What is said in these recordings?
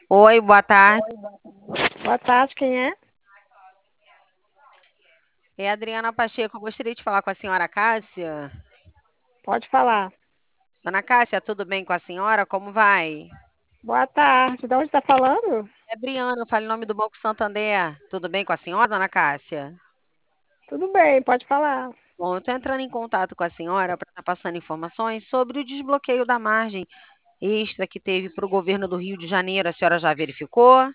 Oi, boa tarde. Boa tarde, quem é? É a Adriana Pacheco. Eu gostaria de falar com a senhora Cássia. Pode falar. Dona Cássia, tudo bem com a senhora? Como vai? Boa tarde. De onde está falando? É Adriana, eu falo em nome do Banco Santander. Tudo bem com a senhora, dona Cássia? Tudo bem, pode falar. Bom, eu estou entrando em contato com a senhora para estar passando informações sobre o desbloqueio da margem extra que teve para o governo do Rio de Janeiro. A senhora já verificou?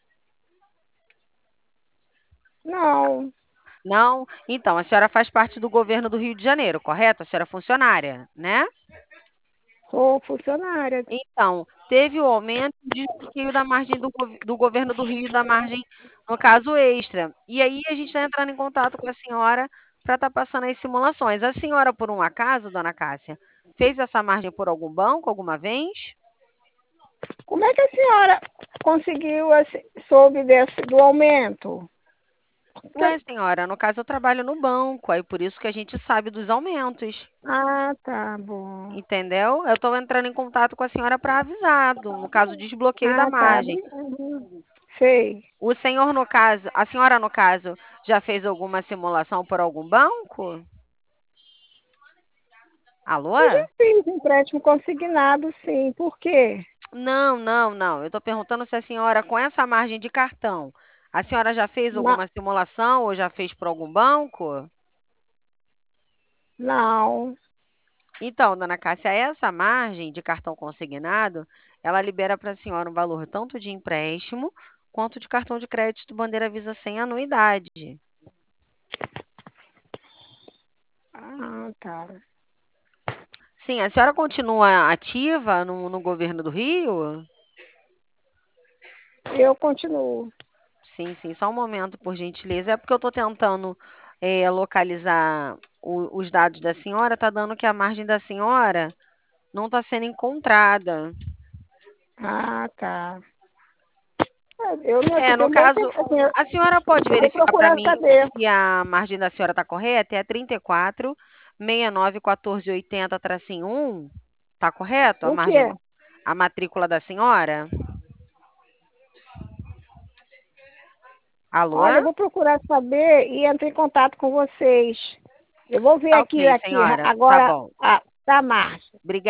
Não, Não? Então, a senhora faz parte do governo do Rio de Janeiro, correto? A senhora é funcionária, né? sou funcionária. Então, teve o aumento de desbloqueio da margem do governo do Rio, da margem, no caso, extra. E aí a gente está entrando em contato com a senhora para estar passando as simulações. A senhora, por um acaso, dona Cássia, fez essa margem por algum banco alguma vez? Como é que a senhora conseguiu, soube do aumento? Ué, senhora, no caso eu trabalho no banco, aí por isso que a gente sabe dos aumentos, Ah, tá bom. entendeu? Eu estou entrando em contato com a senhora para avisar, no caso, desbloqueio da Ah, tá. margem. Sei. O senhor, no caso, a senhora, no caso, já fez alguma simulação por algum banco? Alô? Eu já fiz empréstimo consignado, sim. Por quê? Não, não, não. Eu estou perguntando se a senhora, com essa margem de cartão, a senhora já fez Não. alguma simulação ou já fez por algum banco? Não. Então, dona Cássia, essa margem de cartão consignado, ela libera para a senhora um valor tanto de empréstimo quanto de cartão de crédito Bandeira Visa sem anuidade. Ah, tá. Sim, a senhora continua ativa no governo do Rio? Eu continuo. Sim, sim, só um momento, por gentileza. É porque eu estou tentando localizar os dados da senhora, está dando que a margem da senhora não está sendo encontrada. Ah, tá. Eu não, É, que tem no um bom tempo caso, assim, a senhora pode eu vou verificar para procurar mim saber. se a margem da senhora está correta? É 34 69 14 80 tracinho 1. Está correto a O margem, quê? a matrícula da senhora? Alô? Olha, eu vou procurar saber e entro em contato com vocês. Eu vou ver Tá aqui, ok, senhora. Tá agora bom. a Márcia. Obrigada.